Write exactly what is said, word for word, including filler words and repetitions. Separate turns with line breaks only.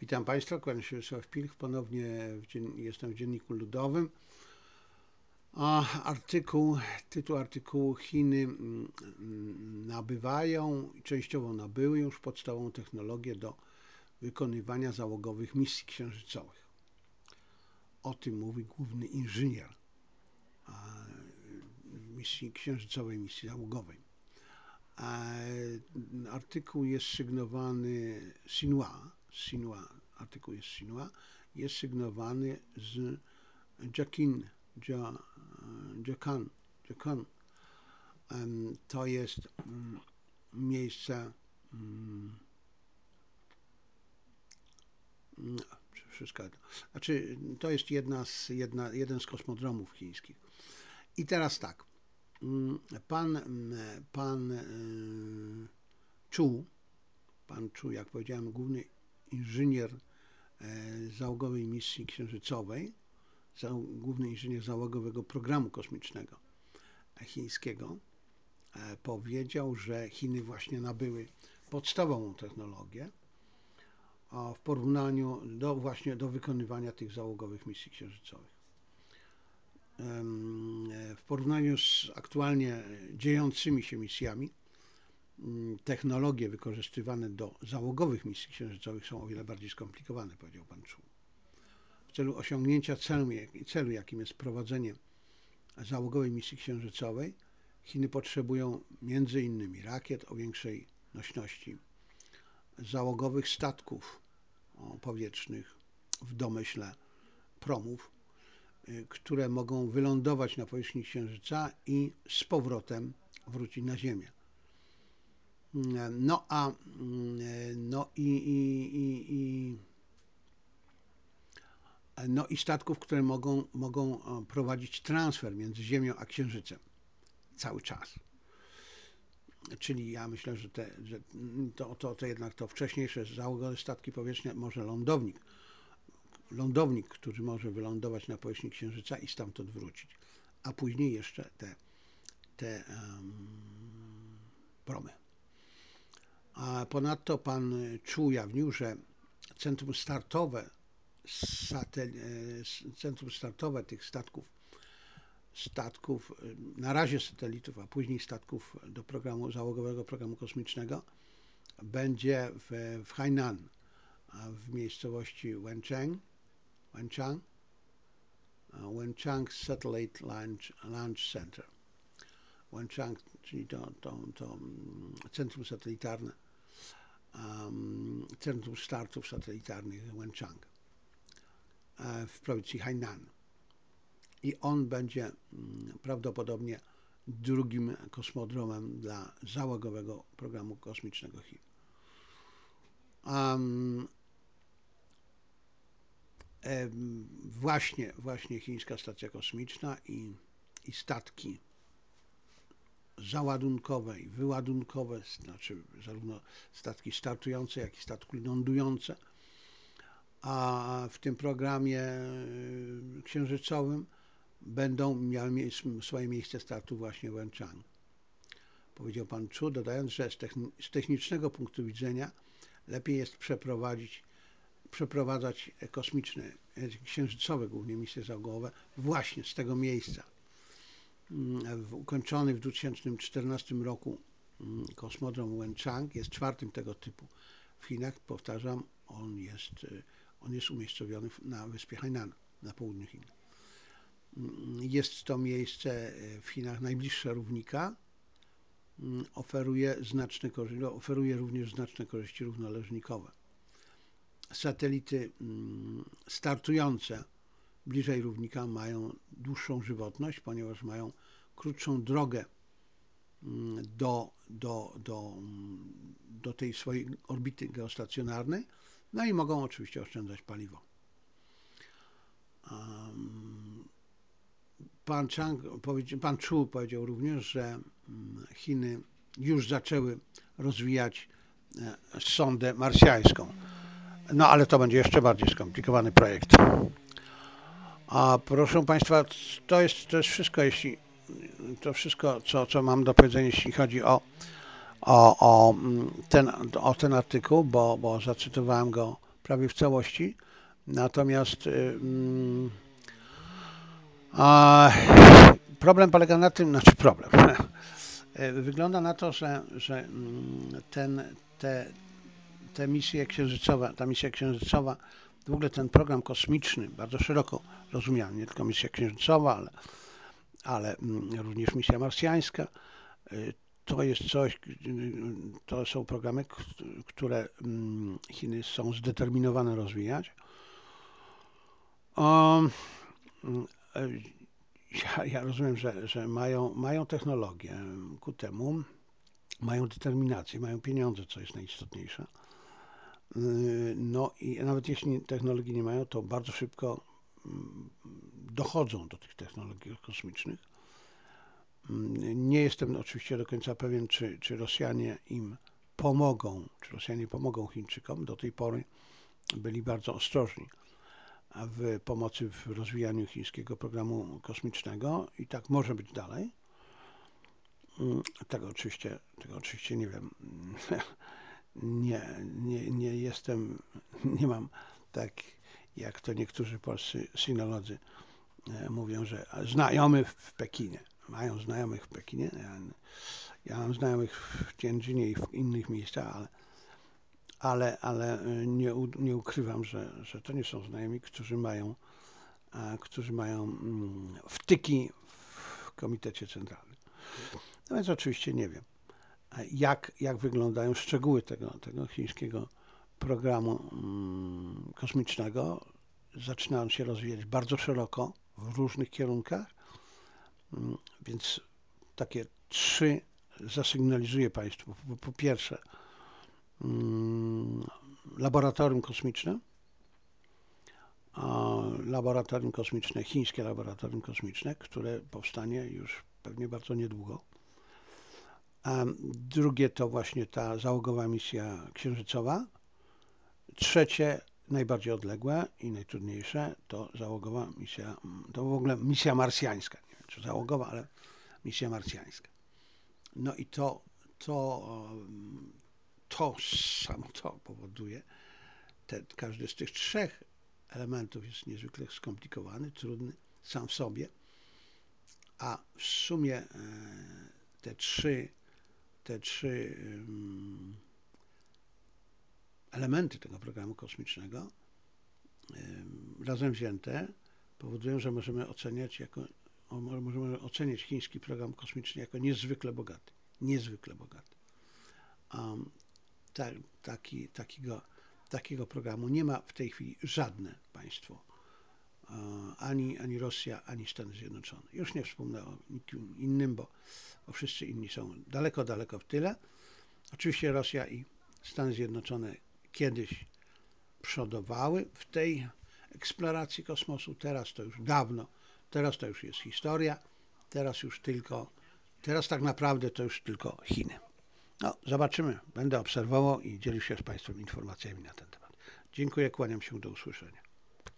Witam Państwa, kłaniam się Wiesław Pilch, ponownie w dzien... jestem w Dzienniku Ludowym. A artykuł, tytuł artykułu: Chiny mm, nabywają, częściowo nabyły już podstawową technologię do wykonywania załogowych misji księżycowych. O tym mówi główny inżynier misji księżycowej, misji załogowej. Artykuł jest sygnowany Xinhua, Xinhua, artykuł jest Xinhua, jest sygnowany z Jakin, Jakan, Jakan. To jest miejsce, wszystko, znaczy to jest jedna z, jedna, jeden z kosmodromów chińskich. I teraz tak, pan, pan Chu, pan Chu, jak powiedziałem, główny inżynier załogowej misji księżycowej, główny inżynier załogowego programu kosmicznego chińskiego, powiedział, że Chiny właśnie nabyły podstawową technologię w porównaniu do właśnie do wykonywania tych załogowych misji księżycowych. W porównaniu z aktualnie dziejącymi się misjami, technologie wykorzystywane do załogowych misji księżycowych są o wiele bardziej skomplikowane, powiedział pan Chu. W celu osiągnięcia celu, celu, jakim jest prowadzenie załogowej misji księżycowej, Chiny potrzebują między innymi rakiet o większej nośności, załogowych statków powietrznych, w domyśle promów, które mogą wylądować na powierzchni Księżyca i z powrotem wrócić na Ziemię. No a no i, i, i, i no i statków, które mogą, mogą prowadzić transfer między Ziemią a Księżycem cały czas. Czyli ja myślę, że, te, że to, to, to jednak to wcześniejsze załogowe statki powietrzne, może lądownik, lądownik, który może wylądować na powierzchni Księżyca i stamtąd wrócić, a później jeszcze te, te um, promy. A ponadto pan Chu ujawnił, że centrum startowe, satel, centrum startowe tych statków, statków, na razie satelitów, a później statków do programu załogowego programu kosmicznego, będzie w, w Hainan, w miejscowości Wenchang, Wenchang, Wenchang Satellite Launch, Launch Center. Wenchang, czyli to, to, to centrum satelitarne, um, centrum startów satelitarnych Wenchang w prowincji Hainan. I on będzie um, prawdopodobnie drugim kosmodromem dla załogowego programu kosmicznego Chin. Um, e, właśnie, właśnie chińska stacja kosmiczna i, i statki załadunkowe i wyładunkowe, znaczy zarówno statki startujące, jak i statki lądujące, a w tym programie księżycowym będą miały swoje miejsce startu właśnie w Wenchang. Powiedział pan Chu, dodając, że z technicznego punktu widzenia lepiej jest przeprowadzić, przeprowadzać kosmiczne, księżycowe głównie misje załogowe właśnie z tego miejsca. Ukończony w dwa tysiące czternastym roku kosmodrom Wenchang jest czwartym tego typu w Chinach. Powtarzam, on jest, on jest umiejscowiony na wyspie Hainan, na południu Chin. Jest to miejsce w Chinach najbliższe równika. Oferuje, znaczne, oferuje również znaczne korzyści równoleżnikowe. Satelity startujące bliżej równika mają dłuższą żywotność, ponieważ mają krótszą drogę do, do, do, do tej swojej orbity geostacjonarnej, no i mogą oczywiście oszczędzać paliwo. Pan, Chang, pan Chu powiedział również, że Chiny już zaczęły rozwijać sondę marsjańską. No ale to będzie jeszcze bardziej skomplikowany projekt. A proszę Państwa, to jest, to jest wszystko, jeśli to wszystko, co, co mam do powiedzenia, jeśli chodzi o, o, o, ten, o ten artykuł, bo, bo zacytowałem go prawie w całości. Natomiast mm, a, problem polega na tym, znaczy problem. Wygląda na to, że, że ten, te, te misje księżycowe, ta misja księżycowa, w ogóle ten program kosmiczny, bardzo szeroko rozumiany, nie tylko misja księżycowa, ale, ale również misja marsjańska, to jest coś, to są programy, które Chiny są zdeterminowane rozwijać. Um, ja, ja rozumiem, że, że mają, mają technologię ku temu, mają determinację, mają pieniądze, co jest najistotniejsze. No i nawet jeśli technologii nie mają, to bardzo szybko dochodzą do tych technologii kosmicznych. Nie jestem oczywiście do końca pewien, czy, czy Rosjanie im pomogą, czy Rosjanie pomogą Chińczykom. Do tej pory byli bardzo ostrożni w pomocy w rozwijaniu chińskiego programu kosmicznego i tak może być dalej. Tego oczywiście, tego oczywiście nie wiem. Nie, nie, nie jestem, nie mam tak jak to niektórzy polscy sinolodzy mówią, że znajomych w Pekinie. Mają znajomych w Pekinie. Ja, ja mam znajomych w Tianjinie i w innych miejscach, ale, ale, ale nie, nie ukrywam, że, że to nie są znajomi, którzy mają, którzy mają wtyki w Komitecie Centralnym. No więc oczywiście nie wiem, jak, jak wyglądają szczegóły tego, tego chińskiego programu kosmicznego. Zaczyna on się rozwijać bardzo szeroko w różnych kierunkach, więc takie trzy zasygnalizuję Państwu. Po pierwsze, laboratorium kosmiczne, laboratorium kosmiczne, chińskie laboratorium kosmiczne, które powstanie już pewnie bardzo niedługo. A drugie to właśnie ta załogowa misja księżycowa. Trzecie, najbardziej odległe i najtrudniejsze, to załogowa misja, to w ogóle misja marsjańska. Nie wiem, czy załogowa, ale misja marsjańska. No i to, to, to samo to powoduje, te, każdy z tych trzech elementów jest niezwykle skomplikowany, trudny sam w sobie, a w sumie te trzy, te trzy elementy tego programu kosmicznego razem wzięte powodują, że możemy oceniać jako, możemy oceniać chiński program kosmiczny jako niezwykle bogaty, niezwykle bogaty. Um, ta, taki, takiego, takiego programu nie ma w tej chwili żadne państwo, ani, ani Rosja, ani Stany Zjednoczone. Już nie wspomnę o nikim innym, bo, bo wszyscy inni są daleko, daleko w tyle. Oczywiście Rosja i Stany Zjednoczone kiedyś przodowały w tej eksploracji kosmosu, teraz to już dawno, teraz to już jest historia, teraz już tylko, teraz tak naprawdę to już tylko Chiny. No, zobaczymy, będę obserwował i dzielił się z Państwem informacjami na ten temat. Dziękuję, kłaniam się, do usłyszenia.